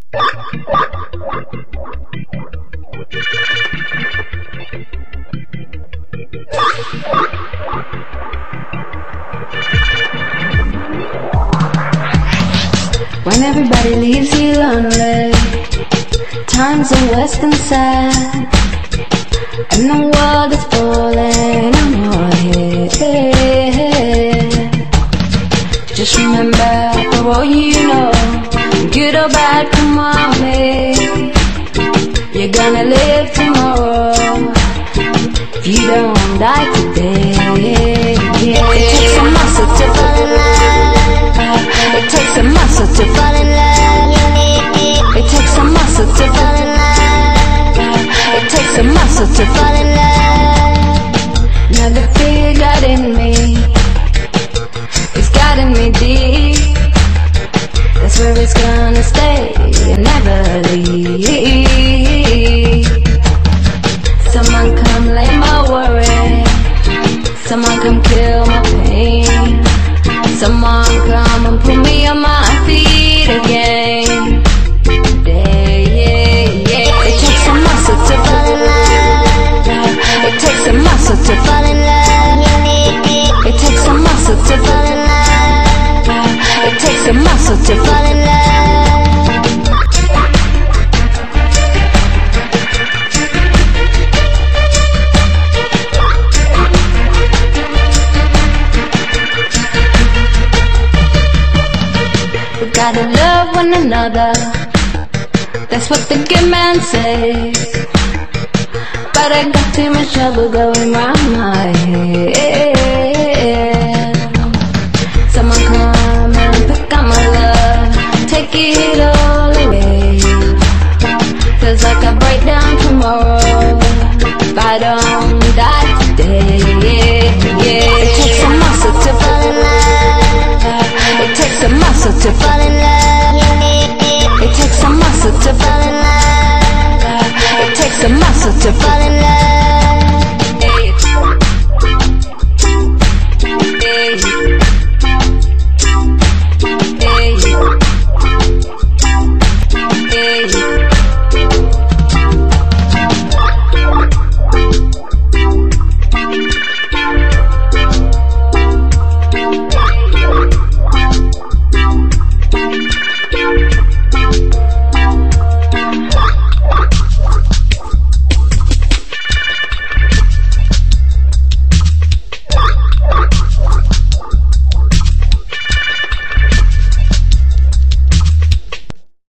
When everybody leaves you lonely, times are worse than sad, and the world is falling on your head. Just remember, for all you know, good or bad, come on, babe, you're gonna live tomorrow if you don't die today. It takes a muscle to fall in love. It takes a muscle to fall in love. It takes a muscle to fall in love. It takes a muscle to fall in love. Now the fear got in me, it's gotten me deep. That's where it's gonna stay and never leave. Someone come lay my worry, someone come kill my pain, someone come and put me on my feet again. It takes a muscle to fall in love. It takes a muscle to fall in love. It takes a muscle to fall in love. It takes a muscle to fall in love. We gotta love one another, that's what the good man says. But I got too much trouble going round my head. Someone come and pick up my love, take it all away. Feels like I break down tomorrow if I don't die today. It takes a muscle to fall in love. It takes a muscle to fall in love.